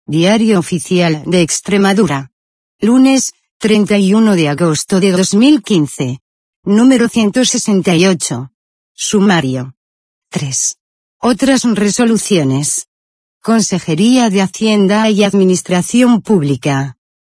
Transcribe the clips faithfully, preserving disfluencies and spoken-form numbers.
Diario Oficial de Extremadura. Lunes, treinta y uno de agosto de dos mil quince. Número ciento sesenta y ocho. Sumario. tres. Otras resoluciones. Consejería de Hacienda y Administración Pública.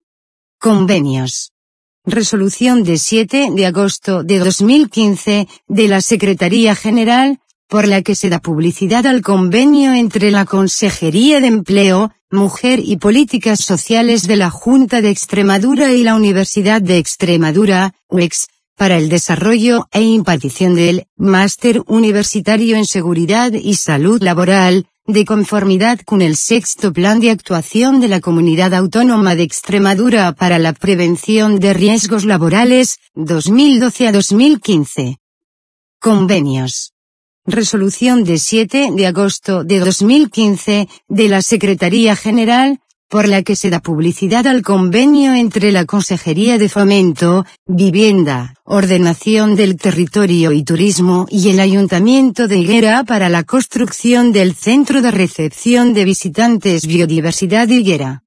Convenios. Resolución de siete de agosto de dos mil quince, de la Secretaría General, por la que se da publicidad al convenio entre la Consejería de Empleo, Mujer y Políticas Sociales de la Junta de Extremadura y la Universidad de Extremadura, U E X, para el desarrollo e impartición del Máster Universitario en Seguridad y Salud Laboral, de conformidad con el sexto Plan de Actuación de la Comunidad Autónoma de Extremadura para la Prevención de Riesgos Laborales, dos mil doce a dos mil quince. Convenios. Resolución de siete de agosto de dos mil quince, de la Secretaría General, por la que se da publicidad al convenio entre la Consejería de Fomento, Vivienda, Ordenación del Territorio y Turismo y el Ayuntamiento de Higuera para la construcción del Centro de Recepción de Visitantes Biodiversidad Higuera.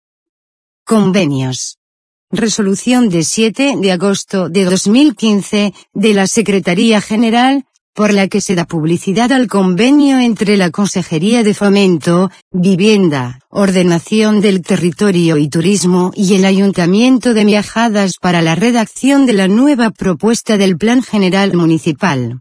Convenios. Resolución de siete de agosto de dos mil quince, de la Secretaría General, por la que se da publicidad al convenio entre la Consejería de Fomento, Vivienda, Ordenación del Territorio y Turismo y el Ayuntamiento de Miajadas para la redacción de la nueva propuesta del Plan General Municipal.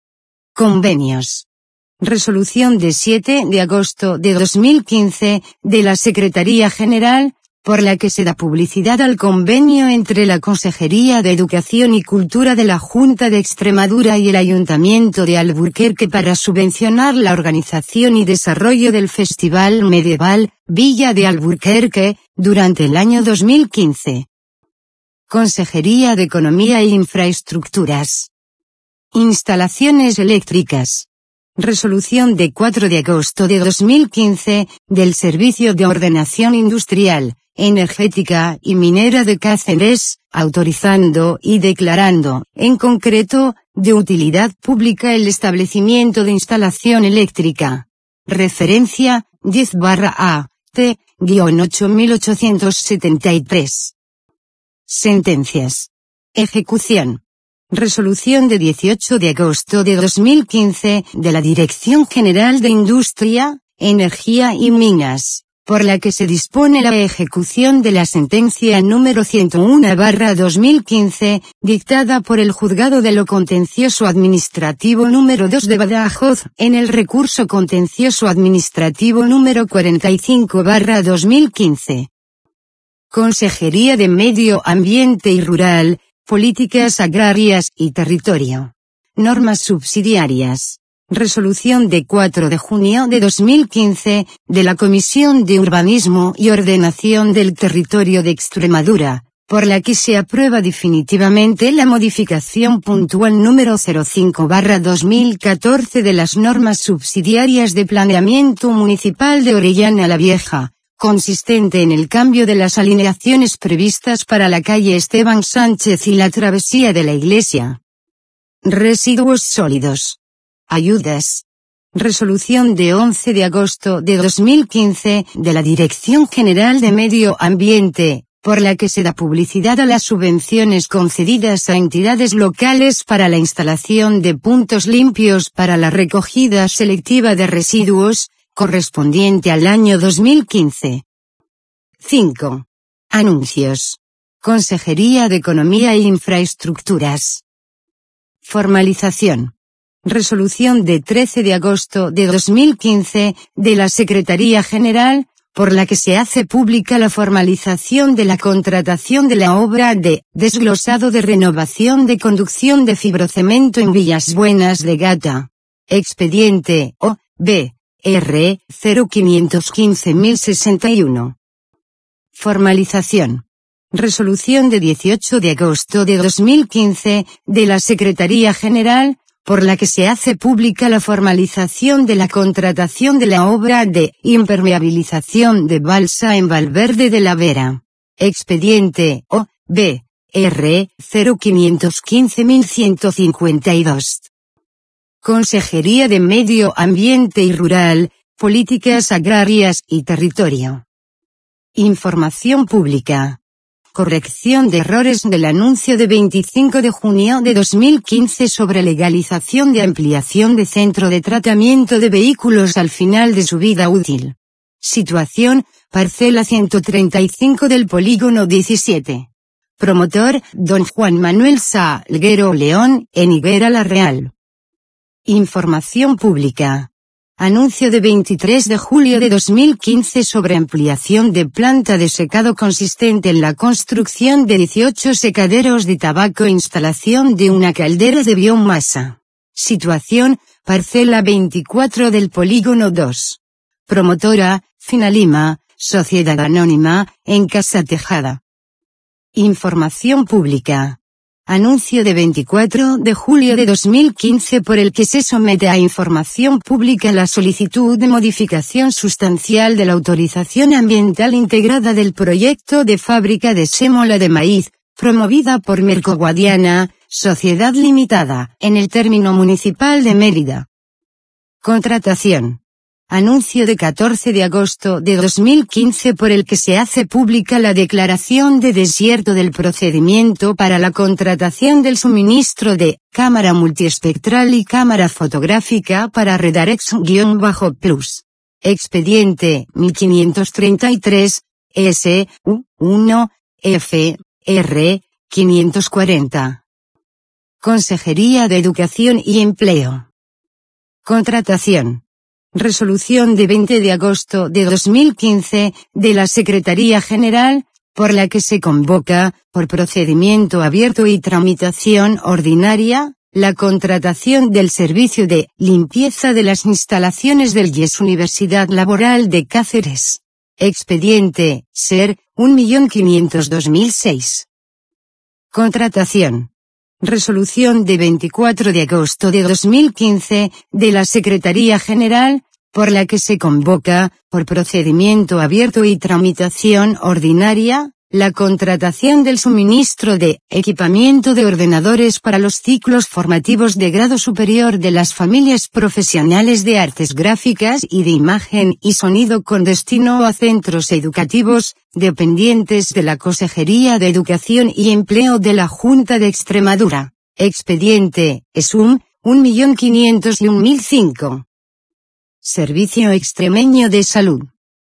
Convenios. Resolución de siete de agosto de dos mil quince, de la Secretaría General, por la que se da publicidad al convenio entre la Consejería de Educación y Cultura de la Junta de Extremadura y el Ayuntamiento de Alburquerque para subvencionar la organización y desarrollo del Festival Medieval, Villa de Alburquerque, durante el año dos mil quince. Consejería de Economía e Infraestructuras. Instalaciones eléctricas. Resolución de cuatro de agosto de dos mil quince, del Servicio de Ordenación Industrial, Energética y Minera de Cáceres, autorizando y declarando, en concreto, de utilidad pública el establecimiento de instalación eléctrica. Referencia, diez barra A, T, ocho mil ochocientos setenta y tres. Sentencias. Ejecución. Resolución de dieciocho de agosto de dos mil quince, de la Dirección General de Industria, Energía y Minas, por la que se dispone la ejecución de la sentencia número ciento uno barra dos mil quince, dictada por el Juzgado de lo Contencioso Administrativo número dos de Badajoz, en el recurso contencioso administrativo número cuarenta y cinco barra dos mil quince. Consejería de Medio Ambiente y Rural, Políticas Agrarias y Territorio. Normas subsidiarias. Resolución de cuatro de junio de dos mil quince, de la Comisión de Urbanismo y Ordenación del Territorio de Extremadura, por la que se aprueba definitivamente la modificación puntual número cero cinco barra dos mil catorce de las normas subsidiarias de planeamiento municipal de Orellana la Vieja, consistente en el cambio de las alineaciones previstas para la calle Esteban Sánchez y la travesía de la Iglesia. Residuos sólidos. Ayudas. Resolución de once de agosto de dos mil quince, de la Dirección General de Medio Ambiente, por la que se da publicidad a las subvenciones concedidas a entidades locales para la instalación de puntos limpios para la recogida selectiva de residuos, correspondiente al año dos mil quince. cinco. Anuncios. Consejería de Economía e Infraestructuras. Formalización. Resolución de trece de agosto de dos mil quince, de la Secretaría General, por la que se hace pública la formalización de la contratación de la obra de desglosado de renovación de conducción de fibrocemento en Villas Buenas de Gata. Expediente O B R cero quinientos quince mil sesenta y uno. Formalización. Resolución de dieciocho de agosto de dos mil quince, de la Secretaría General, por la que se hace pública la formalización de la contratación de la obra de impermeabilización de balsa en Valverde de la Vera. Expediente O B R cero quinientos quince mil ciento cincuenta y dos. Consejería de Medio Ambiente y Rural, Políticas Agrarias y Territorio. Información pública. Corrección de errores del anuncio de veinticinco de junio de dos mil quince sobre legalización de ampliación de centro de tratamiento de vehículos al final de su vida útil. Situación, parcela ciento treinta y cinco del polígono diecisiete. Promotor, don Juan Manuel Salguero León, en Higuera La Real. Información pública. Anuncio de veintitrés de julio de dos mil quince sobre ampliación de planta de secado consistente en la construcción de dieciocho secaderos de tabaco e instalación de una caldera de biomasa. Situación, parcela veinticuatro del polígono dos. Promotora, Finalima, Sociedad Anónima, en Casa Tejada. Información pública. Anuncio de veinticuatro de julio de dos mil quince por el que se somete a información pública la solicitud de modificación sustancial de la autorización ambiental integrada del proyecto de fábrica de sémola de maíz, promovida por Mercoguadiana, Sociedad Limitada, en el término municipal de Mérida. Contratación. Anuncio de catorce de agosto de dos mil quince por el que se hace pública la declaración de desierto del procedimiento para la contratación del suministro de cámara multiespectral y cámara fotográfica para Redarex-Plus. Expediente mil quinientos treinta y tres, S U uno, F R quinientos cuarenta. Consejería de Educación y Empleo. Contratación. Resolución de veinte de agosto de dos mil quince, de la Secretaría General, por la que se convoca, por procedimiento abierto y tramitación ordinaria, la contratación del servicio de limpieza de las instalaciones del Y E S Universidad Laboral de Cáceres. Expediente, ser, un millón quinientos dos mil seis. Contratación. Resolución de veinticuatro de agosto de dos mil quince, de la Secretaría General, por la que se convoca, por procedimiento abierto y tramitación ordinaria, la contratación del suministro de equipamiento de ordenadores para los ciclos formativos de grado superior de las familias profesionales de artes gráficas y de imagen y sonido con destino a centros educativos, dependientes de la Consejería de Educación y Empleo de la Junta de Extremadura. Expediente, S U M, un millón quinientos y un mil cinco. Servicio Extremeño de Salud.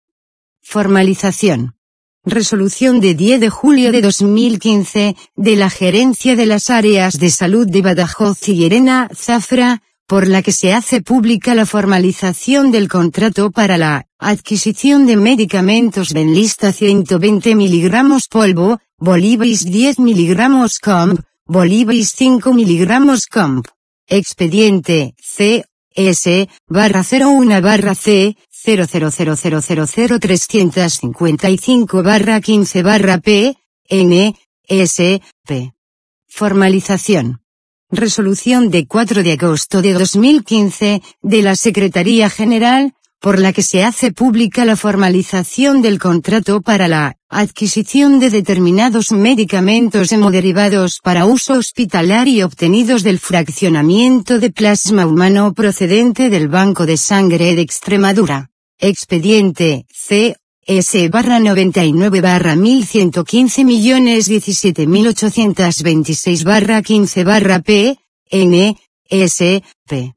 Formalización. Resolución de diez de julio de dos mil quince, de la Gerencia de las Áreas de Salud de Badajoz y Llerena, Zafra, por la que se hace pública la formalización del contrato para la adquisición de medicamentos Benlista ciento veinte miligramos polvo, Bolivis diez miligramos comp, Bolivis cinco miligramos comp. Expediente, C, S, barra cero uno barra C, cero cero cero cero cero cero trescientos cincuenta y cinco barra quince barra P, N, S, P. Formalización. Resolución de cuatro de agosto de dos mil quince, de la Secretaría General, por la que se hace pública la formalización del contrato para la adquisición de determinados medicamentos hemoderivados para uso hospitalario obtenidos del fraccionamiento de plasma humano procedente del Banco de Sangre de Extremadura. Expediente, C, S barra noventa y nueve barra mil ciento quince millones diecisiete mil ochocientos veintiséis barra quince barra P, N, S, P.